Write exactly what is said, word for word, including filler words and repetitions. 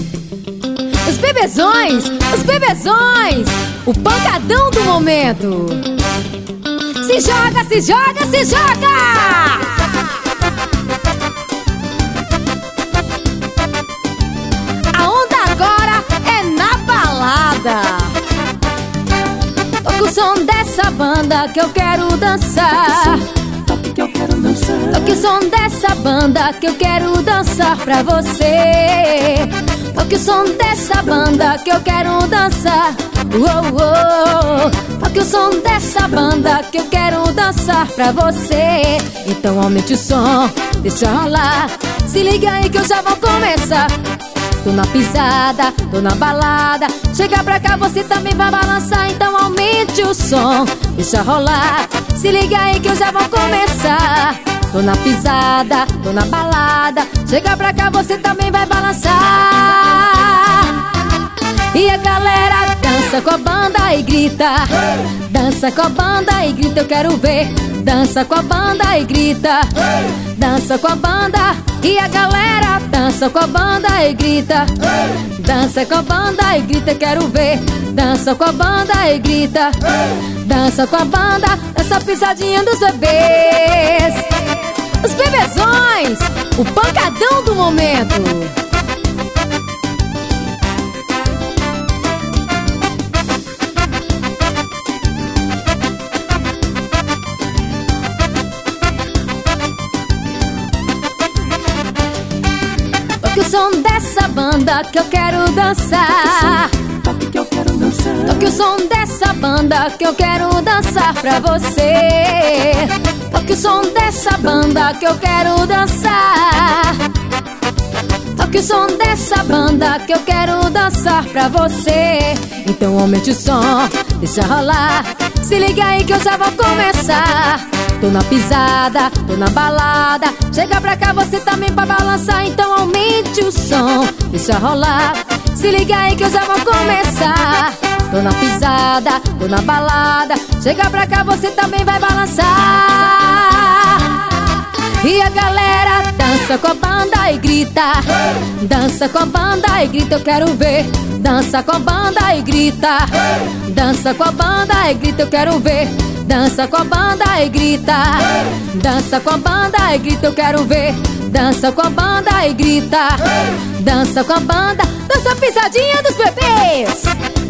Os bebezões, os bebezões, o pancadão do momento. Se joga, se joga, se joga! A onda agora é na balada. Toca o som dessa banda que eu quero dançar. Toque que eu quero dançar. Toque o som dessa banda que eu quero dançar pra você. Toque o som dessa banda que eu quero dançar. Uou, uou. Toque o som dessa banda que eu quero dançar pra você. Então aumente o som, deixa rolar. Se liga aí que eu já vou começar. Tô na pisada, tô na balada. Chega pra cá, você também vai balançar. Então aumente o som, deixa rolar. Se liga aí que eu já vou começar. Tô na pisada, tô na balada. Chega pra cá, você também vai balançar. E a galera dança com a banda e grita. Dança com a banda e grita, eu quero ver. Dança com a banda e grita. Dança com a banda. E a galera dança com a banda e grita. Dança com a banda e grita, eu quero ver. Dança com a banda e grita. Dança com a banda, essa pisadinha dos bebês. Os bebezões, o pancadão do momento. Toque o som dessa banda que eu quero dançar. Toque que eu quero dançar. Toque o som dessa banda que eu quero dançar pra você. Toque o som dessa banda que eu quero dançar. Toque o som dessa banda que eu quero dançar pra você. Então aumente o som, deixa rolar. Se liga aí que eu já vou começar. Tô na pisada, tô na balada. Chega pra cá, você também pra balançar. Então aumente o som, deixa rolar. Se liga aí que eu já vou começar. Tô na pisada, tô na balada. Chega pra cá, você também vai balançar. E a galera dança com a banda e grita. Dança com a banda e grita, eu quero ver. Dança com a banda e grita. Dança com a banda e grita, eu quero ver. Dança com a banda e grita. Dança com a banda e grita, eu quero ver. Dança com a banda e grita. Dança com a banda, dança a pisadinha dos bebês.